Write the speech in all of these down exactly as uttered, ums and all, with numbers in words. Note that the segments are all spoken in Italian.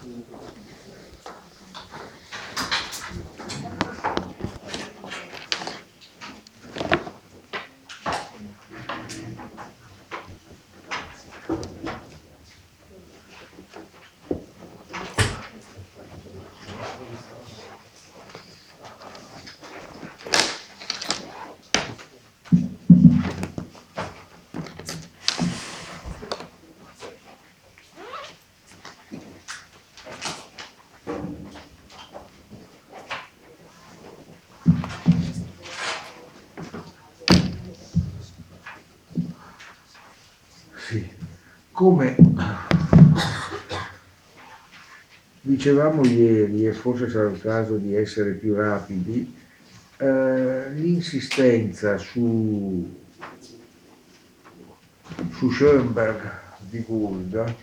Sì. Come dicevamo ieri, e forse sarà il caso di essere più rapidi, eh, l'insistenza su, su Schoenberg di Gould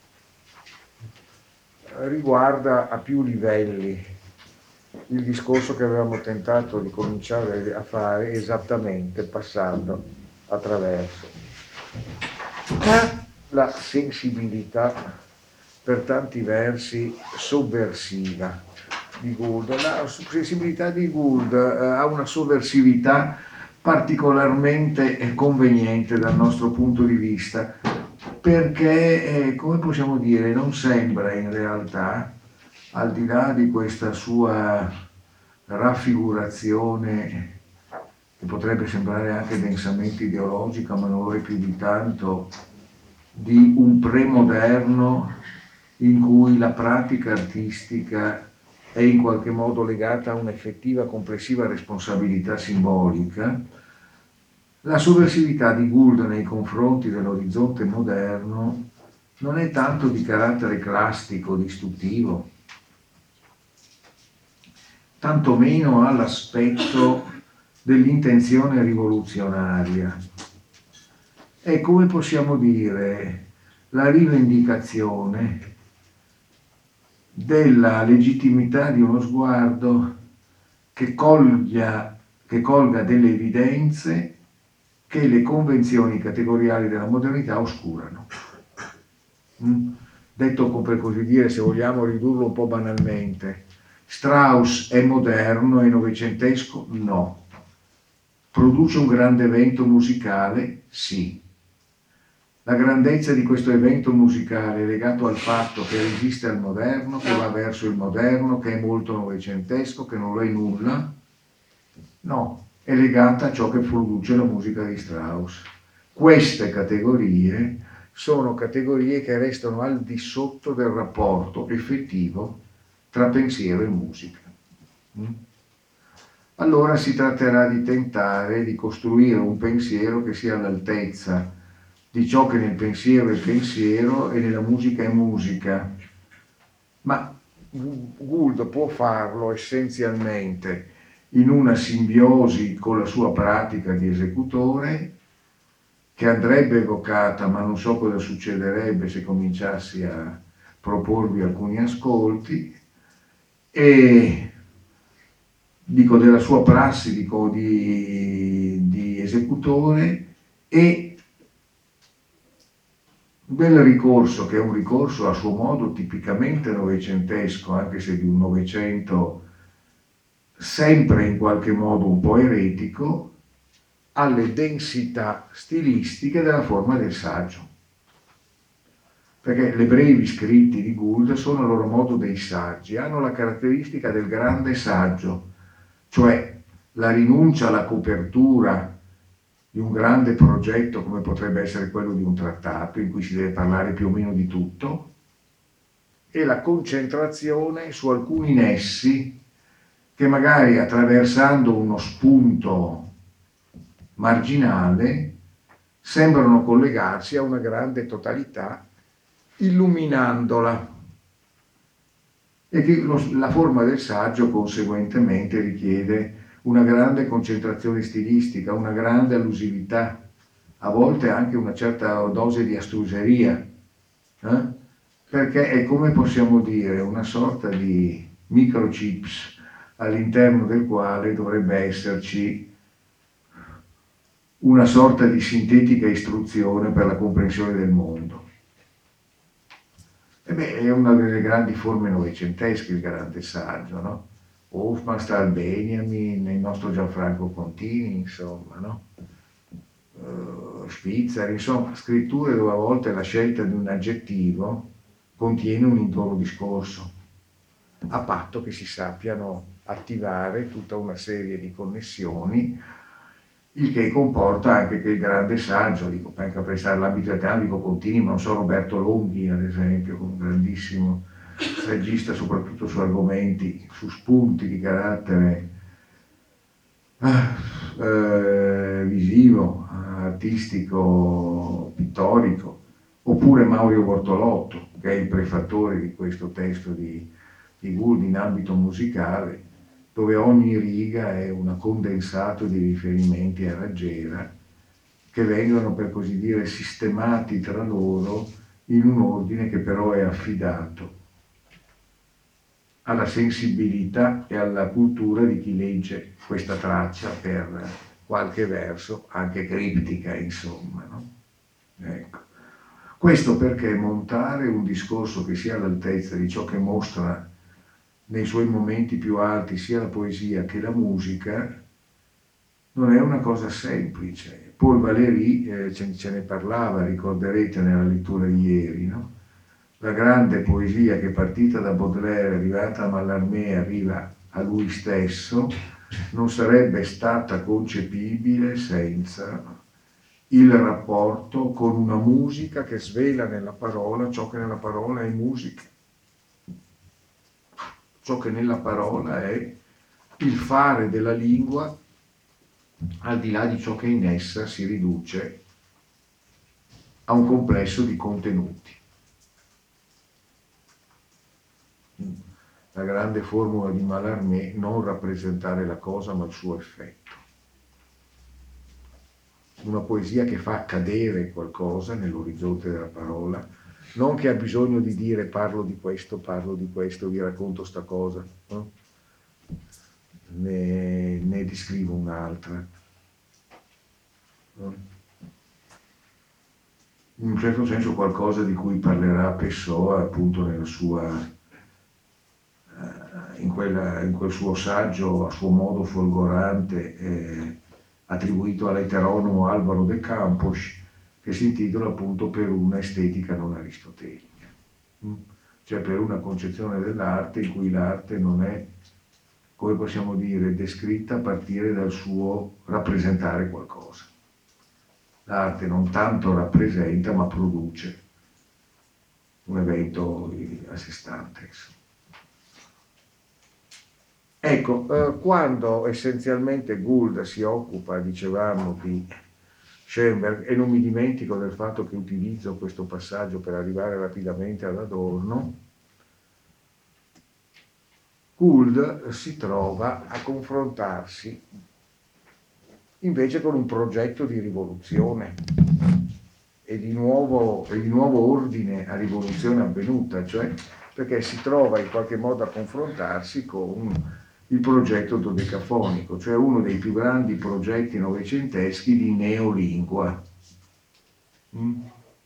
riguarda a più livelli il discorso che avevamo tentato di cominciare a fare, esattamente passando attraverso la sensibilità per tanti versi sovversiva di Gould. La sensibilità di Gould eh, ha una sovversività particolarmente conveniente dal nostro punto di vista, perché, eh, come possiamo dire, non sembra in realtà, al di là di questa sua raffigurazione che potrebbe sembrare anche densamente ideologica, ma non lo è più di tanto, di un premoderno in cui la pratica artistica è in qualche modo legata a un'effettiva complessiva responsabilità simbolica. La sovversività di Gould nei confronti dell'orizzonte moderno non è tanto di carattere classico, distruttivo, tantomeno ha l'aspetto dell'intenzione rivoluzionaria. È, come possiamo dire, la rivendicazione della legittimità di uno sguardo che colga, che colga delle evidenze che le convenzioni categoriali della modernità oscurano. Mm? Detto per così dire, se vogliamo ridurlo un po' banalmente, Strauss è moderno, è novecentesco? No. Produce un grande evento musicale? Sì. La grandezza di questo evento musicale è legato al fatto che resiste al moderno, che va verso il moderno, che è molto novecentesco, che non lo è nulla? No, è legata a ciò che produce la musica di Strauss. Queste categorie sono categorie che restano al di sotto del rapporto effettivo tra pensiero e musica. Allora si tratterà di tentare di costruire un pensiero che sia all'altezza di ciò che nel pensiero è pensiero e nella musica è musica. Ma Gould può farlo essenzialmente in una simbiosi con la sua pratica di esecutore, che andrebbe evocata, ma non so cosa succederebbe se cominciassi a proporvi alcuni ascolti, e dico della sua prassi dico, di, di esecutore, e un bel ricorso, che è un ricorso a suo modo tipicamente novecentesco, anche se di un Novecento sempre in qualche modo un po' eretico, alle densità stilistiche della forma del saggio. Perché le brevi scritti di Gould sono a loro modo dei saggi, hanno la caratteristica del grande saggio, cioè la rinuncia alla copertura di un grande progetto come potrebbe essere quello di un trattato in cui si deve parlare più o meno di tutto, e la concentrazione su alcuni nessi che magari attraversando uno spunto marginale sembrano collegarsi a una grande totalità, illuminandola, e che lo, la forma del saggio conseguentemente richiede una grande concentrazione stilistica, una grande allusività, a volte anche una certa dose di astruseria, eh? Perché è, come possiamo dire, una sorta di microchips all'interno del quale dovrebbe esserci una sorta di sintetica istruzione per la comprensione del mondo. E beh, è una delle grandi forme novecentesche il grande saggio, no? Hofmannsthal, Benjamin, il nostro Gianfranco Contini, insomma, no? Uh, Spitzer, insomma, scritture dove a volte la scelta di un aggettivo contiene un intero discorso, a patto che si sappiano attivare tutta una serie di connessioni, il che comporta anche che il grande saggio, dico, anche a prestare l'ambito italiano, dico Contini, ma non so, Roberto Longhi, ad esempio, un grandissimo saggista, soprattutto su argomenti, su spunti di carattere eh, visivo, artistico, pittorico, oppure Maurio Bortolotto, che è il prefattore di questo testo di, di Gould in ambito musicale, dove ogni riga è un condensato di riferimenti a raggiera che vengono, per così dire, sistemati tra loro in un ordine che però è affidato alla sensibilità e alla cultura di chi legge questa traccia per qualche verso, anche criptica, insomma. No? Ecco. Questo perché montare un discorso che sia all'altezza di ciò che mostra nei suoi momenti più alti sia la poesia che la musica non è una cosa semplice. Paul Valéry eh, ce, ce ne parlava, ricorderete nella lettura di ieri, no? La grande poesia che è partita da Baudelaire, è arrivata a Mallarmé, arriva a lui stesso, non sarebbe stata concepibile senza il rapporto con una musica che svela nella parola ciò che nella parola è musica, ciò che nella parola è il fare della lingua al di là di ciò che in essa si riduce a un complesso di contenuti. La grande formula di Mallarmé, non rappresentare la cosa ma il suo effetto. Una poesia che fa cadere qualcosa nell'orizzonte della parola, non che ha bisogno di dire parlo di questo, parlo di questo, vi racconto sta cosa, no? ne, ne descrivo un'altra. No? In un certo senso qualcosa di cui parlerà Pessoa appunto nella sua In, quella, in quel suo saggio a suo modo folgorante eh, attribuito all'eteronomo Alvaro de Campos, che si intitola appunto Per una estetica non aristotelica, mm? Cioè per una concezione dell'arte in cui l'arte non è, come possiamo dire, descritta a partire dal suo rappresentare qualcosa. L'arte non tanto rappresenta ma produce un evento a sé stante, insomma. Ecco, eh, quando essenzialmente Gould si occupa, dicevamo, di Schoenberg, e non mi dimentico del fatto che utilizzo questo passaggio per arrivare rapidamente ad Adorno, Gould si trova a confrontarsi invece con un progetto di rivoluzione e di nuovo, e di nuovo ordine a rivoluzione avvenuta, cioè perché si trova in qualche modo a confrontarsi con il progetto dodecafonico, cioè uno dei più grandi progetti novecenteschi di neolingua. Mm?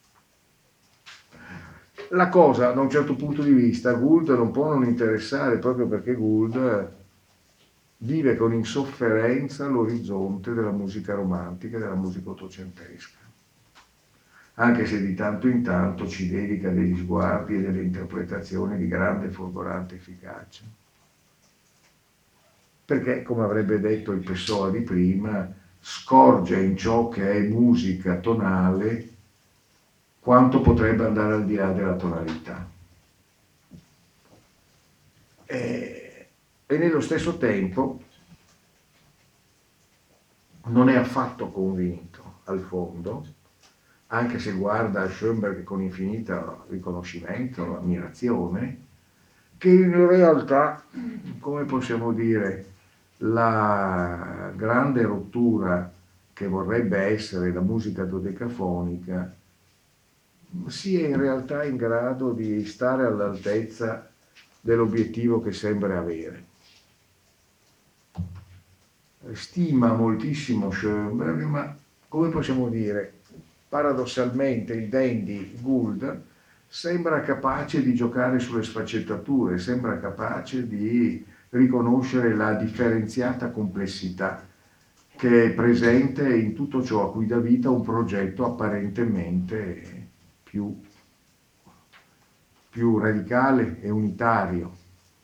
La cosa, da un certo punto di vista, Gould non può non interessare, proprio perché Gould vive con insofferenza l'orizzonte della musica romantica e della musica ottocentesca, anche se di tanto in tanto ci dedica degli sguardi e delle interpretazioni di grande e folgorante efficacia. Perché, come avrebbe detto il Pessoa di prima, scorge in ciò che è musica tonale quanto potrebbe andare al di là della tonalità. E, e nello stesso tempo non è affatto convinto, al fondo, anche se guarda a Schoenberg con infinito riconoscimento, ammirazione, che in realtà, come possiamo dire, la grande rottura che vorrebbe essere la musica dodecafonica sia in realtà in grado di stare all'altezza dell'obiettivo che sembra avere. Stima moltissimo Schoenberg, ma come possiamo dire, paradossalmente il dandy Gould sembra capace di giocare sulle sfaccettature, sembra capace di riconoscere la differenziata complessità che è presente in tutto ciò a cui dà vita un progetto apparentemente più, più radicale e unitario.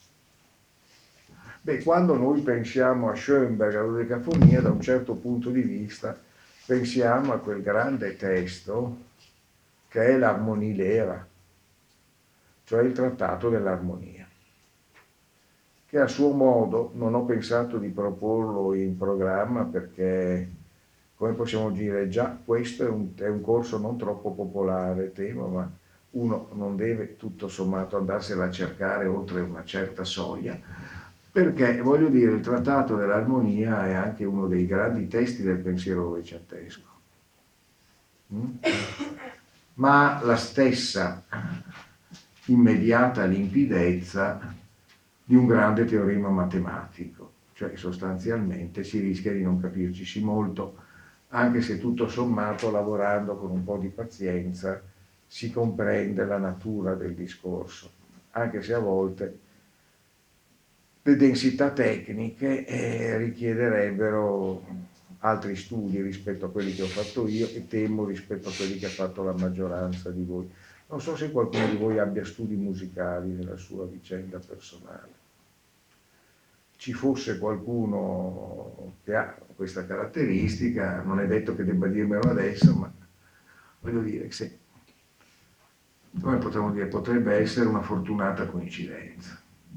Beh, quando noi pensiamo a Schoenberg, alla dodecafonia, da un certo punto di vista, pensiamo a quel grande testo che è l'Harmonie Lehre, cioè il Trattato dell'Armonia, che a suo modo non ho pensato di proporlo in programma perché, come possiamo dire, già questo è un, è un corso non troppo popolare, temo, ma uno non deve tutto sommato andarsela a cercare oltre una certa soglia, perché voglio dire, il Trattato dell'Armonia è anche uno dei grandi testi del pensiero novecentesco. Mm? Ma la stessa immediata limpidezza di un grande teorema matematico, cioè sostanzialmente si rischia di non capirci molto, anche se tutto sommato lavorando con un po' di pazienza si comprende la natura del discorso, anche se a volte le densità tecniche eh, richiederebbero altri studi rispetto a quelli che ho fatto io e temo rispetto a quelli che ha fatto la maggioranza di voi. Non so se qualcuno di voi abbia studi musicali nella sua vicenda personale. Ci fosse qualcuno che ha questa caratteristica, non è detto che debba dirmelo adesso, ma voglio dire che se, come potremmo dire, potrebbe essere una fortunata coincidenza.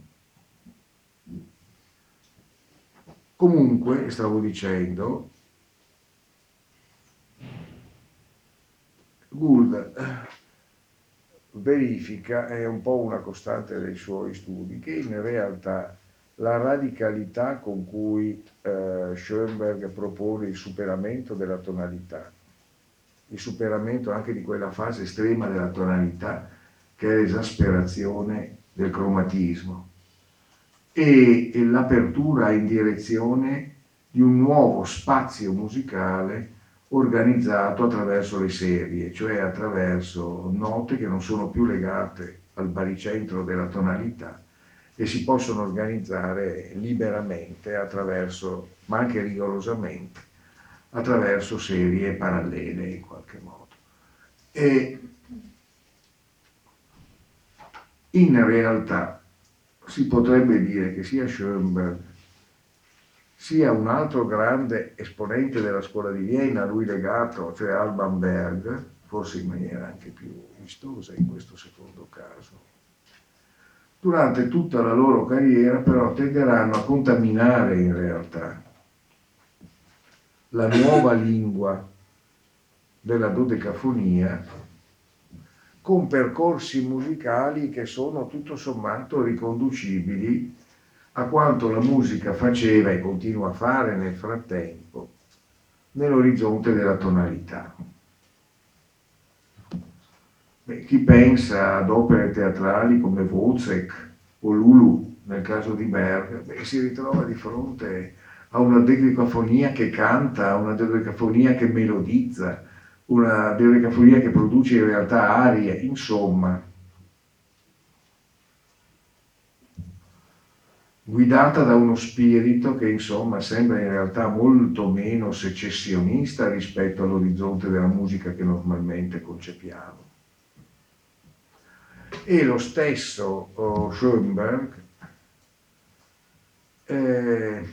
Comunque, stavo dicendo, Gould verifica, è un po' una costante dei suoi studi, che in realtà la radicalità con cui eh, Schoenberg propone il superamento della tonalità, il superamento anche di quella fase estrema della tonalità che è l'esasperazione del cromatismo e, e l'apertura in direzione di un nuovo spazio musicale organizzato attraverso le serie, cioè attraverso note che non sono più legate al baricentro della tonalità e si possono organizzare liberamente attraverso, ma anche rigorosamente, attraverso serie parallele in qualche modo. E in realtà si potrebbe dire che sia Schoenberg sia un altro grande esponente della scuola di Vienna, a lui legato, cioè Alban Berg, forse in maniera anche più vistosa in questo secondo caso. Durante tutta la loro carriera però tenderanno a contaminare in realtà la nuova lingua della dodecafonia con percorsi musicali che sono tutto sommato riconducibili a quanto la musica faceva e continua a fare nel frattempo nell'orizzonte della tonalità. Beh, chi pensa ad opere teatrali come Wozzeck o Lulu, nel caso di Berg, beh, si ritrova di fronte a una dodecafonia che canta, una dodecafonia che melodizza, una dodecafonia che produce in realtà arie, insomma, guidata da uno spirito che insomma sembra in realtà molto meno secessionista rispetto all'orizzonte della musica che normalmente concepiamo. E lo stesso oh, Schoenberg eh,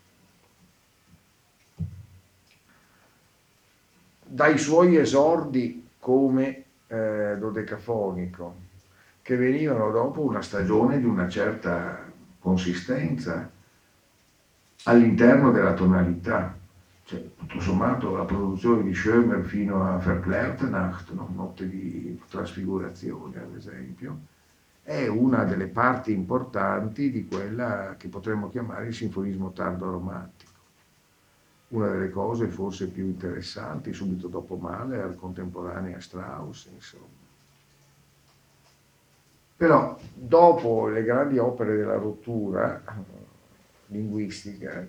dai suoi esordi come eh, dodecafonico, che venivano dopo una stagione di una certa consistenza all'interno della tonalità, cioè tutto sommato la produzione di Schoenberg fino a Verklärte Nacht, no? Notte di trasfigurazione ad esempio, è una delle parti importanti di quella che potremmo chiamare il sinfonismo tardo romantico. Una delle cose forse più interessanti, subito dopo Mahler, contemporanea Strauss, insomma. Però dopo le grandi opere della rottura linguistica,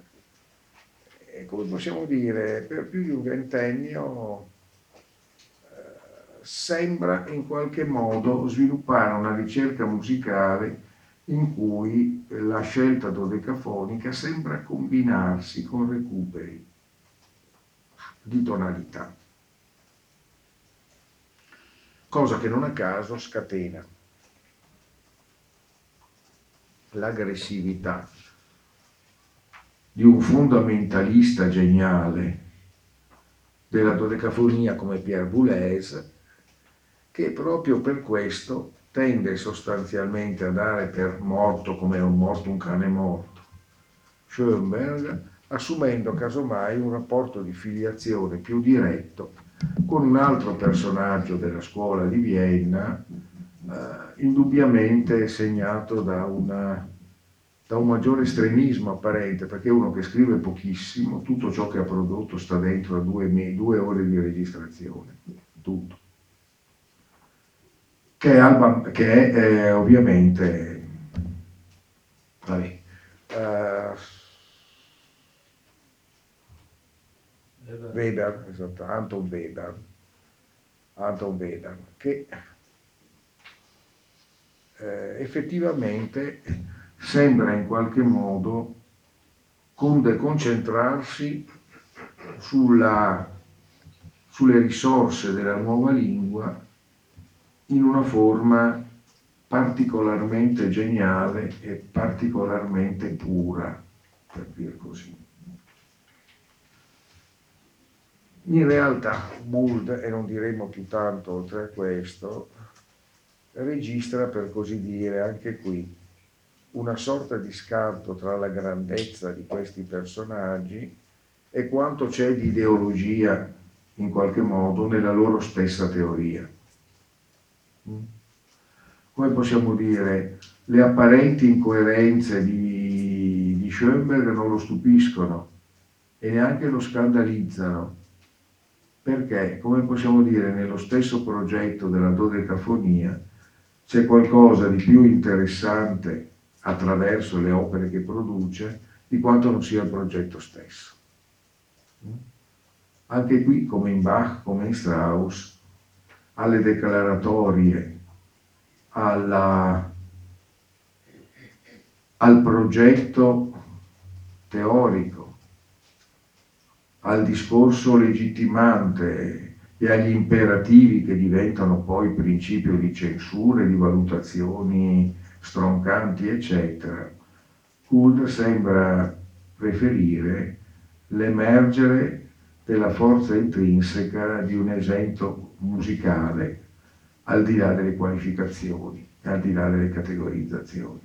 come possiamo dire, per più di un ventennio sembra in qualche modo sviluppare una ricerca musicale in cui la scelta dodecafonica sembra combinarsi con recuperi di tonalità, cosa che non a caso scatena l'aggressività di un fondamentalista geniale della dodecafonia come Pierre Boulez, che proprio per questo tende sostanzialmente a dare per morto come è un morto un cane morto Schoenberg, assumendo casomai un rapporto di filiazione più diretto con un altro personaggio della scuola di Vienna, eh, indubbiamente segnato da, una, da un maggiore estremismo apparente, perché è uno che scrive pochissimo, tutto ciò che ha prodotto sta dentro a due, due ore di registrazione, tutto. Che è, Alba, che è eh, ovviamente, vabbè, uh, Weber, esatto, Anton Weber, Anton Weber, che eh, effettivamente sembra in qualche modo concentrarsi sulla, sulle risorse della nuova lingua in una forma particolarmente geniale e particolarmente pura, per dire così. In realtà Gould, e non diremo più tanto oltre a questo, registra per così dire anche qui una sorta di scarto tra la grandezza di questi personaggi e quanto c'è di ideologia in qualche modo nella loro stessa teoria. Come possiamo dire, le apparenti incoerenze di, di Schoenberg non lo stupiscono e neanche lo scandalizzano, perché, come possiamo dire, nello stesso progetto della dodecafonia c'è qualcosa di più interessante attraverso le opere che produce di quanto non sia il progetto stesso. Anche qui, come in Bach, come in Strauss, alle declaratorie, alla, al progetto teorico, al discorso legittimante e agli imperativi che diventano poi principio di censure, di valutazioni stroncanti, eccetera, Gould sembra preferire l'emergere della forza intrinseca di un esempio musicale, al di là delle qualificazioni, al di là delle categorizzazioni.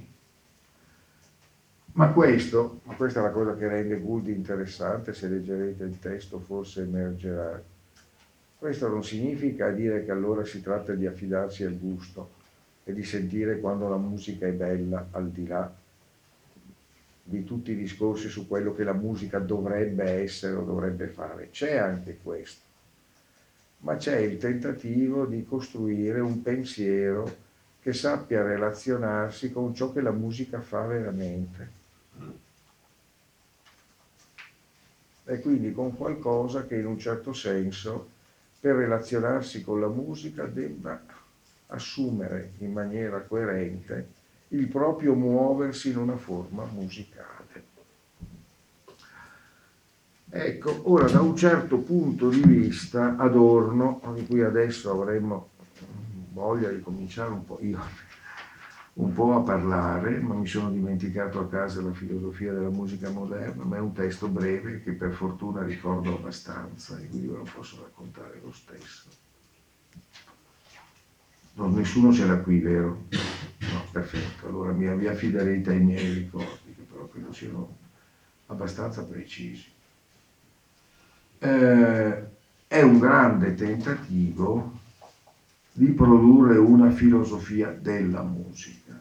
Ma questo, questa è la cosa che rende Gould interessante, se leggerete il testo forse emergerà. Questo non significa dire che allora si tratta di affidarsi al gusto e di sentire quando la musica è bella, al di là di tutti i discorsi su quello che la musica dovrebbe essere o dovrebbe fare. C'è anche questo, ma c'è il tentativo di costruire un pensiero che sappia relazionarsi con ciò che la musica fa veramente. E quindi con qualcosa che in un certo senso, per relazionarsi con la musica, debba assumere in maniera coerente il proprio muoversi in una forma musicale. Ecco, ora da un certo punto di vista Adorno, di cui adesso avremmo voglia di cominciare un po', io un po' a parlare, ma mi sono dimenticato a casa la filosofia della musica moderna, ma è un testo breve che per fortuna ricordo abbastanza e quindi ve lo posso raccontare lo stesso. No, nessuno ce l'ha qui, vero? No, perfetto, allora mi, vi affiderete ai miei ricordi, che però credo siano abbastanza precisi. Eh, è un grande tentativo di produrre una filosofia della musica,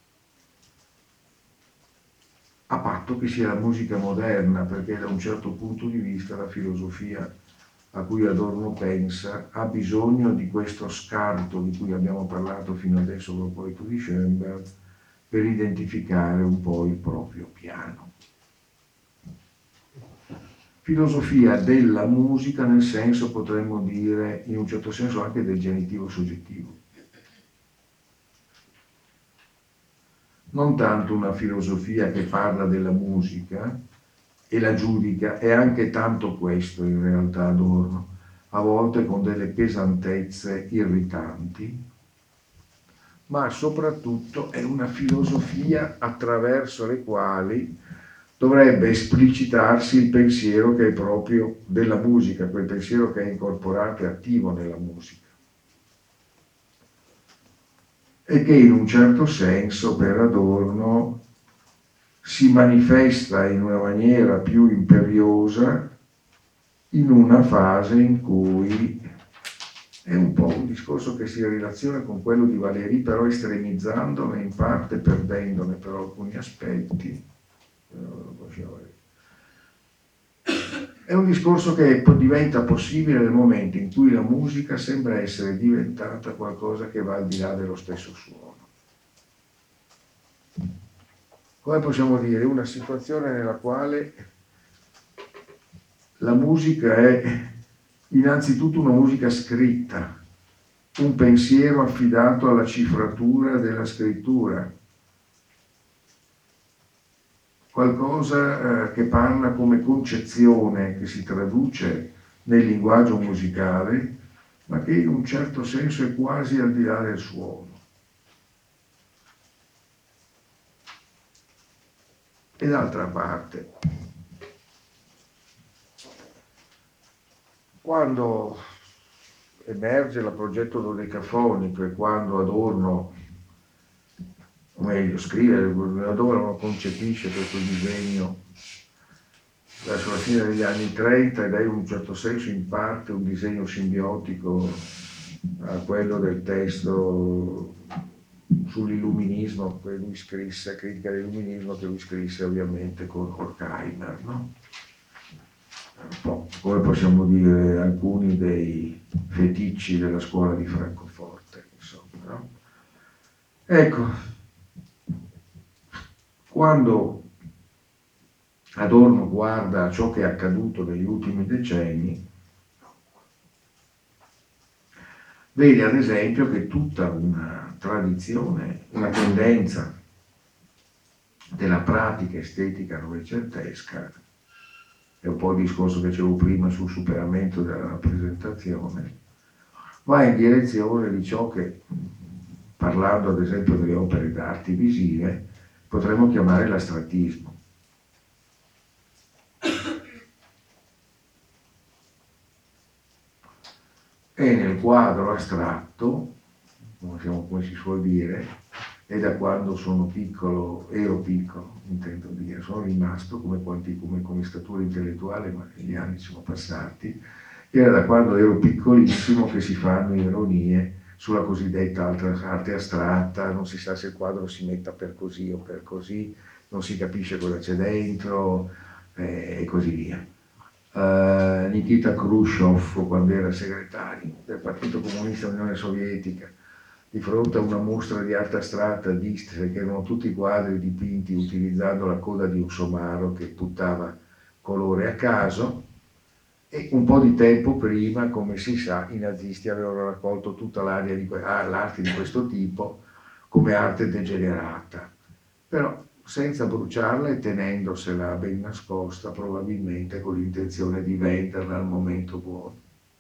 a patto che sia la musica moderna, perché da un certo punto di vista la filosofia a cui Adorno pensa ha bisogno di questo scarto di cui abbiamo parlato fino adesso a proposito di Schoenberg, per identificare un po' il proprio piano. filosofia della musica, nel senso, potremmo dire, in un certo senso, anche del genitivo soggettivo. Non tanto una filosofia che parla della musica e la giudica, è anche tanto questo in realtà Adorno, a volte con delle pesantezze irritanti, ma soprattutto è una filosofia attraverso le quali dovrebbe esplicitarsi il pensiero che è proprio della musica, quel pensiero che è incorporato e attivo nella musica. E che in un certo senso per Adorno si manifesta in una maniera più imperiosa in una fase in cui è un po' un discorso che si relaziona con quello di Valéry, però estremizzandone, in parte perdendone però alcuni aspetti. È un discorso che diventa possibile nel momento in cui la musica sembra essere diventata qualcosa che va al di là dello stesso suono. Come possiamo dire? Una situazione nella quale la musica è innanzitutto una musica scritta, un pensiero affidato alla cifratura della scrittura, qualcosa eh, che parla come concezione, che si traduce nel linguaggio musicale, ma che in un certo senso è quasi al di là del suono. E d'altra parte, quando emerge il progetto dodecafonico e quando Adorno, o meglio scrive, Adorno concepisce questo disegno verso la fine degli anni trenta ed è in un certo senso in parte un disegno simbiotico a quello del testo sull'illuminismo che lui scrisse, critica dell'illuminismo che lui scrisse ovviamente con Horkheimer, no? Un po' come possiamo dire alcuni dei feticci della scuola di Francoforte, insomma, no? Ecco, quando Adorno guarda ciò che è accaduto negli ultimi decenni, vede ad esempio che tutta una tradizione, una tendenza della pratica estetica novecentesca, è un po' il discorso che dicevo prima sul superamento della rappresentazione, va in direzione di ciò che, parlando ad esempio delle opere d'arte visive, potremmo chiamare l'astrattismo. E nel quadro astratto, come si suol dire, e da quando sono piccolo, ero piccolo, intendo dire, sono rimasto come, quanti, come, come statura intellettuale, ma gli anni sono passati, era da quando ero piccolissimo che si fanno ironie sulla cosiddetta arte astratta, non si sa se il quadro si metta per così o per così, non si capisce cosa c'è dentro eh, e così via. Uh, Nikita Khrushchev, quando era segretario del Partito Comunista dell'Unione Sovietica, di fronte a una mostra di arte astratta, disse che erano tutti quadri dipinti utilizzando la coda di un somaro che buttava colore a caso, e un po' di tempo prima, come si sa, i nazisti avevano raccolto tutta l'area di, ah, l'arte di questo tipo come arte degenerata, però senza bruciarla e tenendosela ben nascosta, probabilmente con l'intenzione di venderla al momento buono.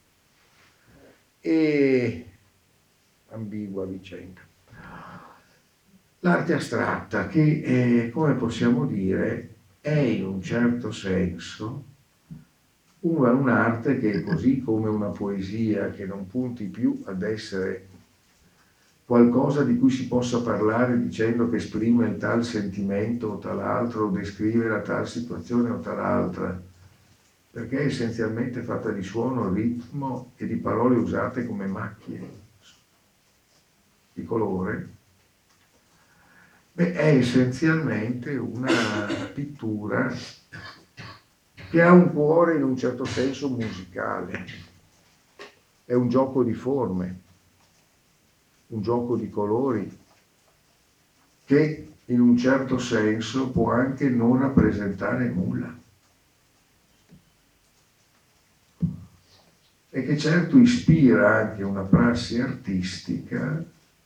E ambigua vicenda. L'arte astratta, che è, come possiamo dire, è in un certo senso una, un'arte che è così come una poesia che non punti più ad essere qualcosa di cui si possa parlare dicendo che esprime il tal sentimento o tal altro, o descrive la tal situazione o tal altra, perché è essenzialmente fatta di suono, ritmo e di parole usate come macchie di colore. Beh, è essenzialmente una pittura che ha un cuore in un certo senso musicale, è un gioco di forme, un gioco di colori che in un certo senso può anche non rappresentare nulla. e che certo ispira anche una prassi artistica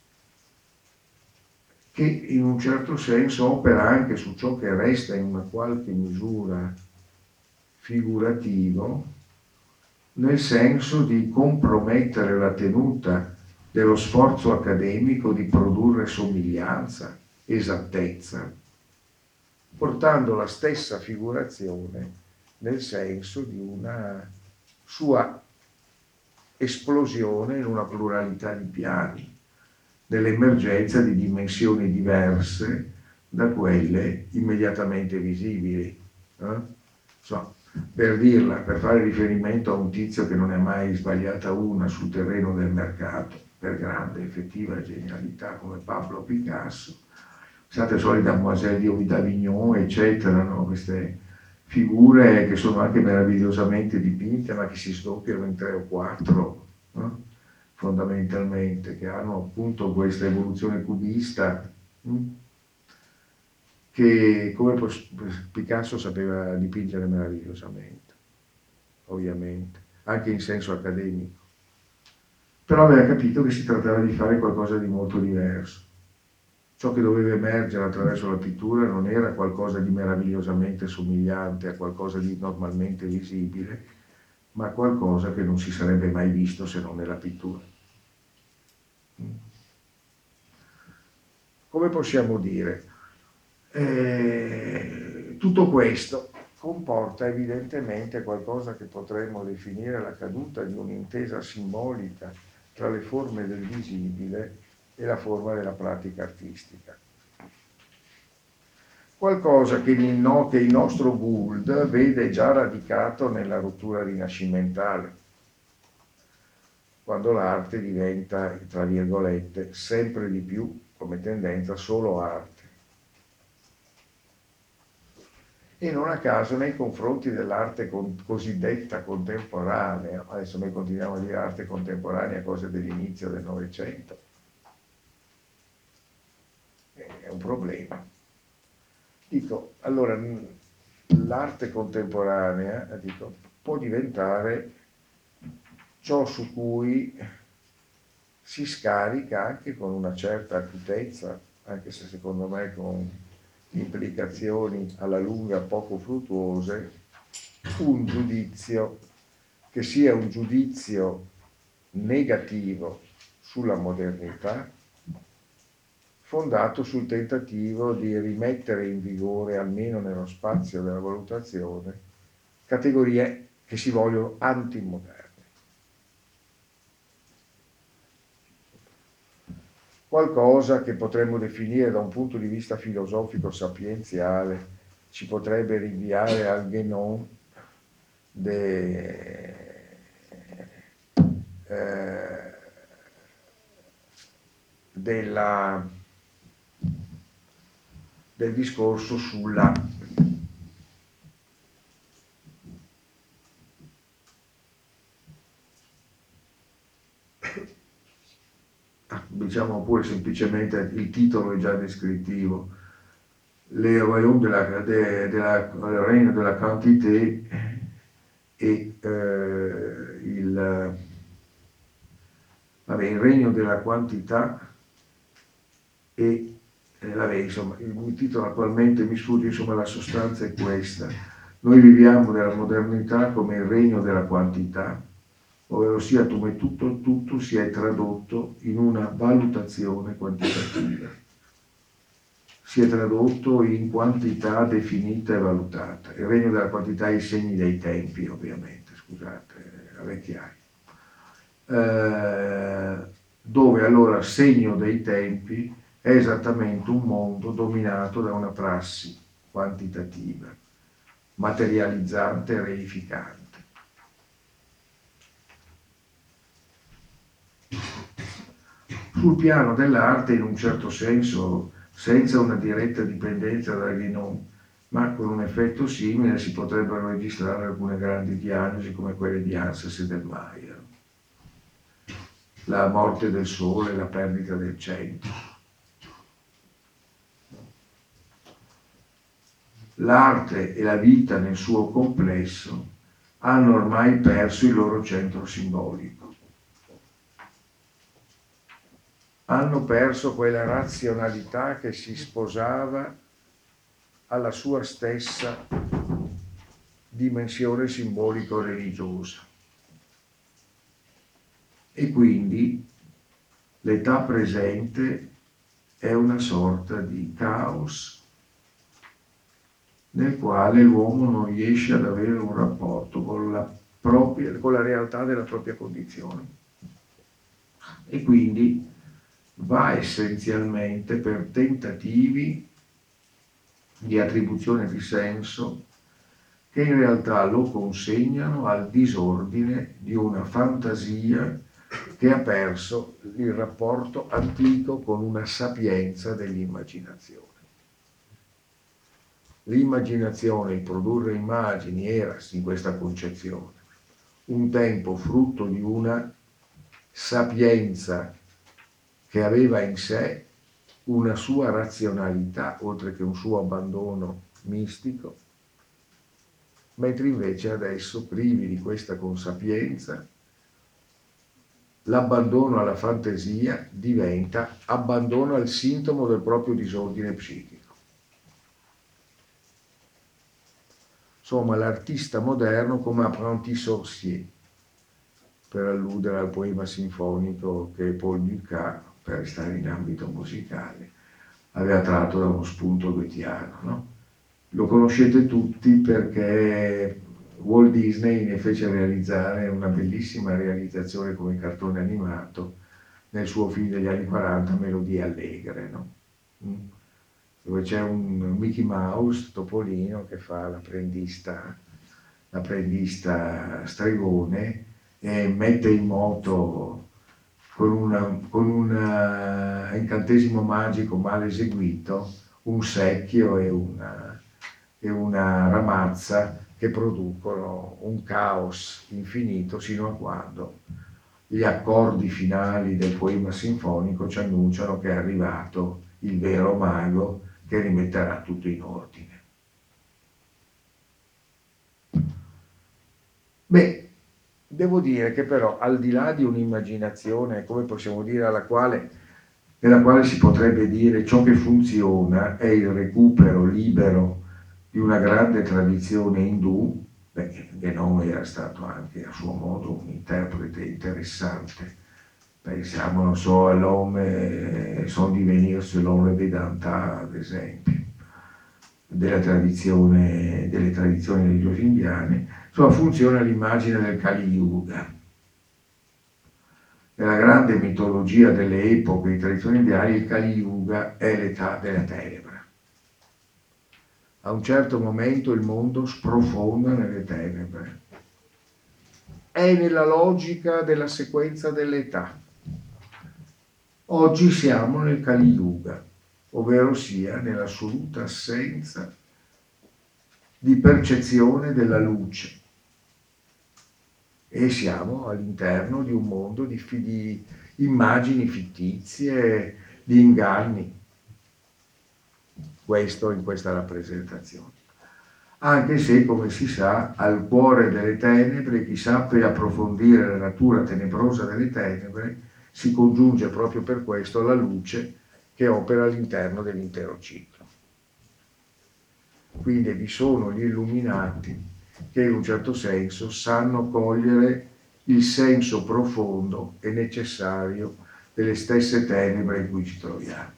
che in un certo senso opera anche su ciò che resta in una qualche misura figurativo, nel senso di compromettere la tenuta dello sforzo accademico di produrre somiglianza, esattezza, portando la stessa figurazione nel senso di una sua esplosione in una pluralità di piani, dell'emergenza di dimensioni diverse da quelle immediatamente visibili. Eh? So, per dirla, per fare riferimento a un tizio che non ne ha mai sbagliata una sul terreno del mercato, per grande effettiva genialità come Pablo Picasso, state solite Mademoiselle di d'Avignon, eccetera, no? Queste figure che sono anche meravigliosamente dipinte, ma che si sdoppiano in tre o quattro, no? Fondamentalmente, che hanno appunto questa evoluzione cubista, mh? Che come Picasso sapeva dipingere meravigliosamente, ovviamente, anche in senso accademico. Però aveva capito che si trattava di fare qualcosa di molto diverso. Ciò che doveva emergere attraverso la pittura non era qualcosa di meravigliosamente somigliante a qualcosa di normalmente visibile, ma qualcosa che non si sarebbe mai visto se non nella pittura. Come possiamo dire? Eh, tutto questo comporta evidentemente qualcosa che potremmo definire la caduta di un'intesa simbolica tra le forme del visibile e la forma della pratica artistica. Qualcosa che il, no, che il nostro Gould vede già radicato nella rottura rinascimentale, quando l'arte diventa, tra virgolette, sempre di più, come tendenza, solo arte. E non a caso nei confronti dell'arte con, cosiddetta contemporanea, adesso noi continuiamo a dire arte contemporanea, cose dell'inizio del Novecento, è un problema. Dico, allora, l'arte contemporanea, dico, può diventare ciò su cui si scarica anche con una certa acutezza, anche se secondo me con implicazioni alla lunga poco fruttuose, un giudizio che sia un giudizio negativo sulla modernità, fondato sul tentativo di rimettere in vigore, almeno nello spazio della valutazione, categorie che si vogliono antimoderne. Qualcosa che potremmo definire da un punto di vista filosofico sapienziale ci potrebbe rinviare al Guénon de, eh, della, del discorso sulla diciamo pure semplicemente il titolo è già descrittivo, le royaume de la, de, de la, le reine de la quantité e eh, il, vabbè, il regno della quantità e eh, vabbè, insomma, il titolo attualmente mi sfugge, insomma la sostanza è questa. Noi viviamo nella modernità come il regno della quantità, ovvero sia come tutto tutto si è tradotto in una valutazione quantitativa, si è tradotto in quantità definita e valutata. Il regno della quantità è i segni dei tempi, ovviamente, scusate, la vecchiaia. Eh, dove allora segno dei tempi è esattamente un mondo dominato da una prassi quantitativa, materializzante e reificante. Sul piano dell'arte, in un certo senso, senza una diretta dipendenza da Guénon, ma con un effetto simile, si potrebbero registrare alcune grandi diagnosi come quelle di Anses e del Mayer. La morte del sole, la perdita del centro. L'arte e la vita nel suo complesso hanno ormai perso il loro centro simbolico. Hanno perso quella razionalità che si sposava alla sua stessa dimensione simbolico-religiosa. E quindi l'età presente è una sorta di caos nel quale l'uomo non riesce ad avere un rapporto con la, propria, con la realtà della propria condizione. E quindi va essenzialmente per tentativi di attribuzione di senso che in realtà lo consegnano al disordine di una fantasia che ha perso il rapporto antico con una sapienza dell'immaginazione. L'immaginazione, il produrre immagini, era, in questa concezione, un tempo frutto di una sapienza che aveva in sé una sua razionalità, oltre che un suo abbandono mistico, mentre invece adesso, privi di questa consapienza, l'abbandono alla fantasia diventa abbandono al sintomo del proprio disordine psichico. Insomma, l'artista moderno come apprenti sorcier, per alludere al poema sinfonico che Paul Dukas, per restare in ambito musicale, aveva tratto da uno spunto goetiano, no? Lo conoscete tutti perché Walt Disney ne fece realizzare una bellissima realizzazione come cartone animato nel suo film degli anni quaranta, Melodie Allegre, no? Mm. Dove c'è un Mickey Mouse, Topolino, che fa l'apprendista, l'apprendista stregone e mette in moto con, una, con un incantesimo magico mal eseguito un secchio e una, e una ramazza che producono un caos infinito sino a quando gli accordi finali del poema sinfonico ci annunciano che è arrivato il vero mago che rimetterà tutto in ordine. Beh, devo dire che però al di là di un'immaginazione, come possiamo dire, alla quale, nella quale si potrebbe dire ciò che funziona è il recupero libero di una grande tradizione indù, beh, Genome era stato anche a suo modo un interprete interessante. Pensiamo, non so, all'Homme son divenir selon Vedanta, ad esempio, della tradizione, delle tradizioni religiose indiane. Insomma, funziona l'immagine del Kali Yuga. Nella grande mitologia delle epoche di tradizioni indiane, il Kali Yuga è l'età della tenebra. A un certo momento il mondo sprofonda nelle tenebre. È nella logica della sequenza delle età. Oggi siamo nel Kali Yuga, ovvero sia nell'assoluta assenza di percezione della luce. E siamo all'interno di un mondo di, di immagini fittizie, di inganni. Questo in questa rappresentazione. Anche se, come si sa, al cuore delle tenebre, chi sappia approfondire la natura tenebrosa delle tenebre, si congiunge proprio per questo la luce che opera all'interno dell'intero ciclo. Quindi vi sono gli illuminati che in un certo senso sanno cogliere il senso profondo e necessario delle stesse tenebre in cui ci troviamo.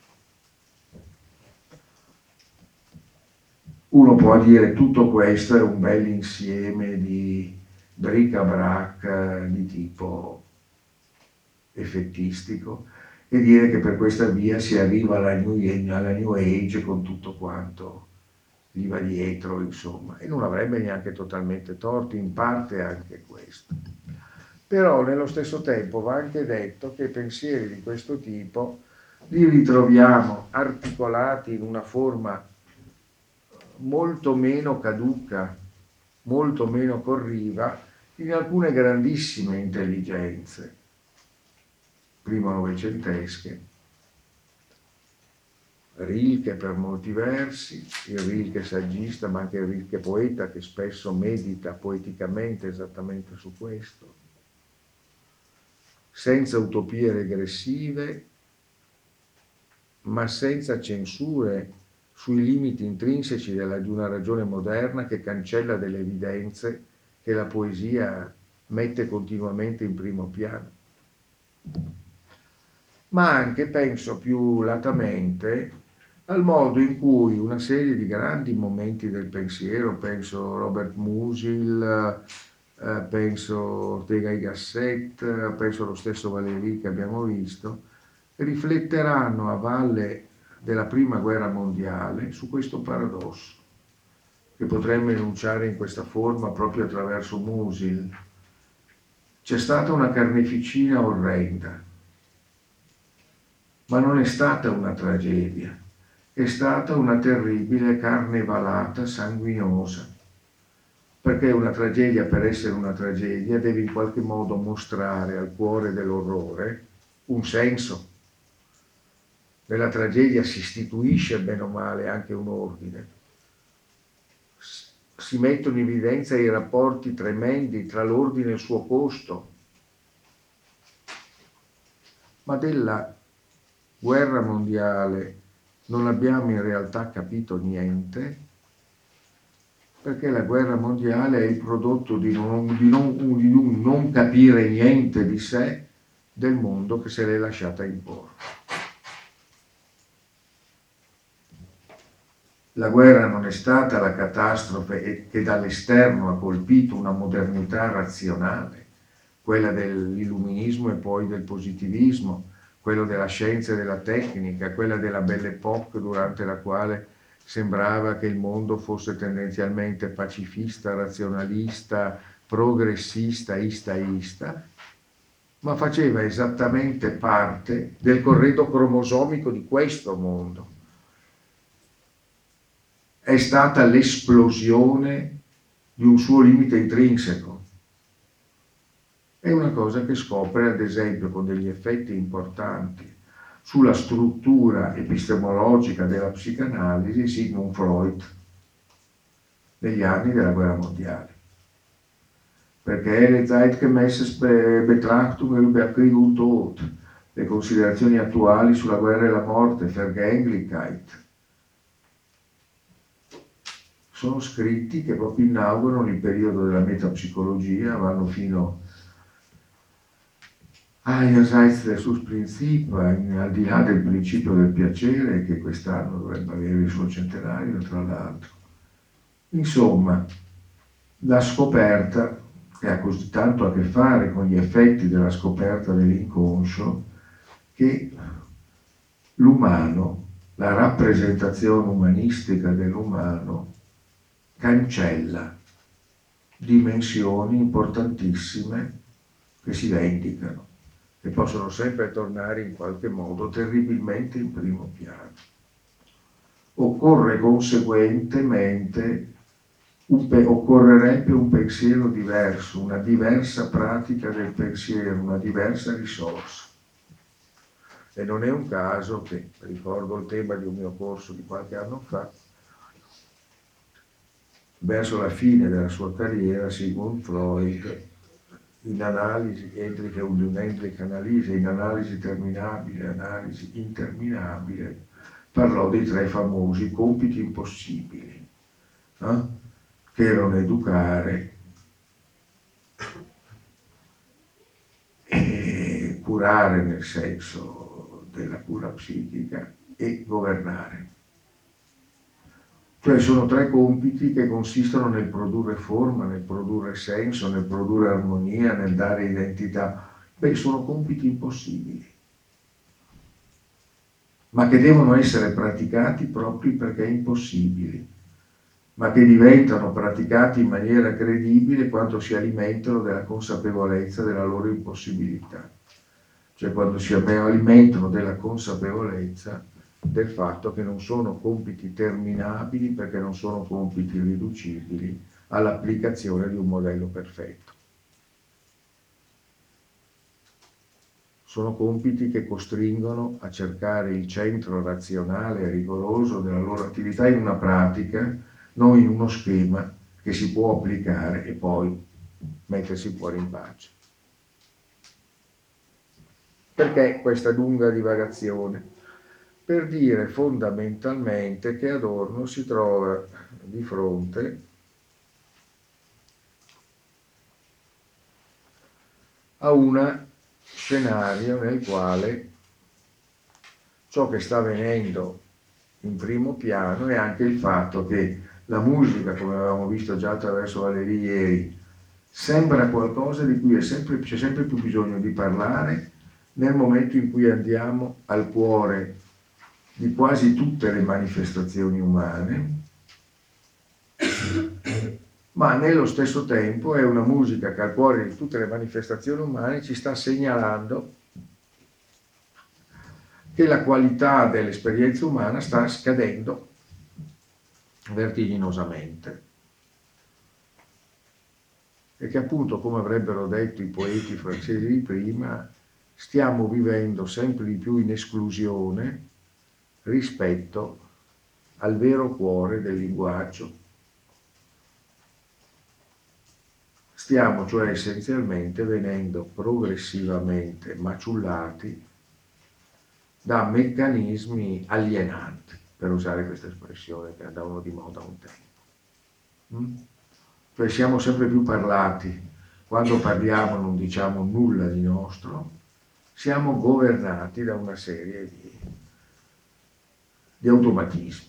Uno può dire tutto questo è un bel insieme di bric-a-brac di tipo effettistico e dire che per questa via si arriva alla New, alla new Age con tutto quanto gli va dietro, insomma, e non avrebbe neanche totalmente torto, in parte anche questo. Però nello stesso tempo va anche detto che pensieri di questo tipo li ritroviamo articolati in una forma molto meno caduca, molto meno corriva in alcune grandissime intelligenze primo novecentesche Rilke per molti versi, il Rilke saggista, ma anche il Rilke poeta che spesso medita poeticamente esattamente su questo, senza utopie regressive, ma senza censure sui limiti intrinseci della, di una ragione moderna che cancella delle evidenze che la poesia mette continuamente in primo piano. Ma anche, penso più latamente, al modo in cui una serie di grandi momenti del pensiero, penso Robert Musil, eh, penso Ortega y Gasset, penso lo stesso Valéry che abbiamo visto, rifletteranno a valle della prima guerra mondiale su questo paradosso, che potremmo enunciare in questa forma proprio attraverso Musil. C'è stata una carneficina orrenda, ma non è stata una tragedia, è stata una terribile carnevalata sanguinosa, perché una tragedia, per essere una tragedia, deve in qualche modo mostrare al cuore dell'orrore un senso. Nella tragedia si istituisce bene o male anche un ordine, si mettono in evidenza i rapporti tremendi tra l'ordine e il suo costo, ma della guerra mondiale non abbiamo in realtà capito niente, perché la guerra mondiale è il prodotto di non, di non, di un non capire niente di sé, del mondo che se l'è lasciata imporre. La guerra non è stata la catastrofe che dall'esterno ha colpito una modernità razionale, quella dell'illuminismo e poi del positivismo, quello della scienza e della tecnica, quella della Belle Époque durante la quale sembrava che il mondo fosse tendenzialmente pacifista, razionalista, progressista, istaista, ma faceva esattamente parte del corredo cromosomico di questo mondo. È stata l'esplosione di un suo limite intrinseco. È una cosa che scopre, ad esempio, con degli effetti importanti sulla struttura epistemologica della psicanalisi, Sigmund Freud, negli anni della guerra mondiale. Perché le zeitgemäße Betrachtungen über Krieg und Tod, le considerazioni attuali sulla guerra e la morte, Vergänglichkeit, sono scritti che proprio inaugurano il periodo della metapsicologia, vanno fino all'Einerseits del Prinzip, al di là del principio del piacere, che quest'anno dovrebbe avere il suo centenario, tra l'altro. Insomma, la scoperta, che ha così tanto a che fare con gli effetti della scoperta dell'inconscio, che l'umano, la rappresentazione umanistica dell'umano, cancella dimensioni importantissime che si vendicano e possono sempre tornare in qualche modo terribilmente in primo piano. Occorre conseguentemente, un pe- occorrerebbe un pensiero diverso, una diversa pratica del pensiero, una diversa risorsa. E non è un caso che, ricordo il tema di un mio corso di qualche anno fa, verso la fine della sua carriera, Sigmund Freud, in analisi, Endlich und unendlich Analyse, in analisi terminabile, analisi interminabile, parlò dei tre famosi compiti impossibili, eh? che erano educare, e curare nel senso della cura psichica e governare. Cioè sono tre compiti che consistono nel produrre forma, nel produrre senso, nel produrre armonia, nel dare identità. Beh, sono compiti impossibili, ma che devono essere praticati proprio perché impossibili, ma che diventano praticati in maniera credibile quando si alimentano della consapevolezza della loro impossibilità. Cioè quando si alimentano della consapevolezza del fatto che non sono compiti terminabili perché non sono compiti riducibili all'applicazione di un modello perfetto. sono compiti che costringono a cercare il centro razionale e rigoroso della loro attività in una pratica, non in uno schema che si può applicare e poi mettersi fuori in pace. Perché questa lunga divagazione? Per dire fondamentalmente che Adorno si trova di fronte a un scenario nel quale ciò che sta avvenendo in primo piano è anche il fatto che la musica, come avevamo visto già attraverso Valerie ieri, sembra qualcosa di cui è sempre, c'è sempre più bisogno di parlare nel momento in cui andiamo al cuore di quasi tutte le manifestazioni umane, ma nello stesso tempo è una musica che al cuore di tutte le manifestazioni umane ci sta segnalando che la qualità dell'esperienza umana sta scadendo vertiginosamente e che appunto, come avrebbero detto i poeti francesi di prima, stiamo vivendo sempre di più in esclusione rispetto al vero cuore del linguaggio. Stiamo cioè essenzialmente venendo progressivamente maciullati da meccanismi alienanti, per usare questa espressione che andavano di moda un tempo. Mm? Cioè siamo sempre più parlati, quando parliamo non diciamo nulla di nostro, siamo governati da una serie di, di automatismi.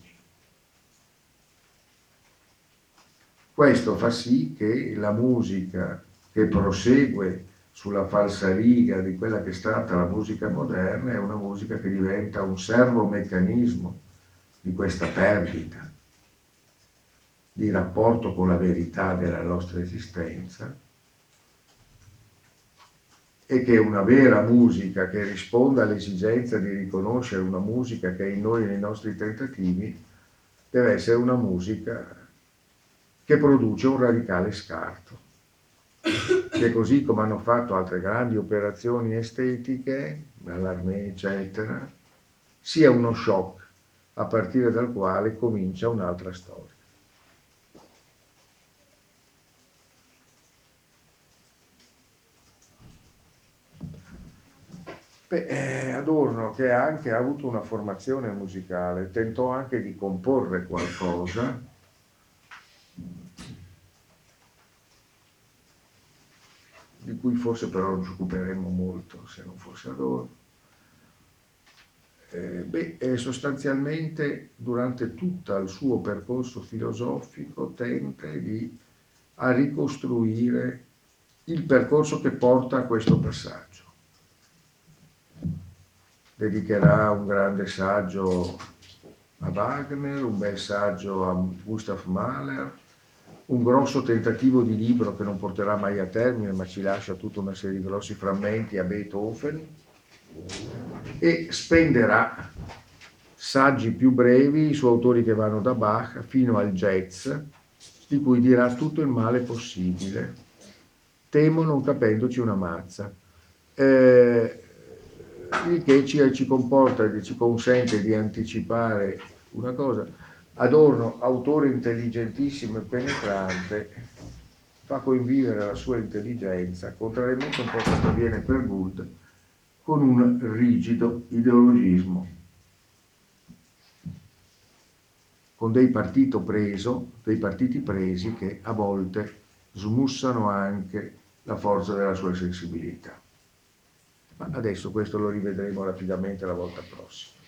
Questo fa sì che la musica che prosegue sulla falsariga di quella che è stata la musica moderna è una musica che diventa un servomeccanismo di questa perdita di rapporto con la verità della nostra esistenza, e che una vera musica che risponda all'esigenza di riconoscere una musica che è in noi nei nostri tentativi deve essere una musica che produce un radicale scarto, che così come hanno fatto altre grandi operazioni estetiche, Mallarmé eccetera, sia uno shock a partire dal quale comincia un'altra storia. Beh, eh, Adorno, che ha anche avuto una formazione musicale, tentò anche di comporre qualcosa, di cui forse però non ci occuperemmo molto se non fosse Adorno. Eh, beh, eh, sostanzialmente durante tutto il suo percorso filosofico tenta di, a ricostruire il percorso che porta a questo passaggio. Dedicherà un grande saggio a Wagner, un bel saggio a Gustav Mahler, un grosso tentativo di libro che non porterà mai a termine, ma ci lascia tutta una serie di grossi frammenti a Beethoven, e spenderà saggi più brevi su autori che vanno da Bach fino al jazz, di cui dirà tutto il male possibile, temo non capendoci una mazza. Eh, il che ci, ci comporta e ci consente di anticipare una cosa. Adorno, autore intelligentissimo e penetrante, fa convivere la sua intelligenza, contrariamente a un po' quanto avviene per Gould, con un rigido ideologismo, con dei partiti preso, dei partiti presi che a volte smussano anche la forza della sua sensibilità. Ma adesso questo lo rivedremo rapidamente la volta prossima.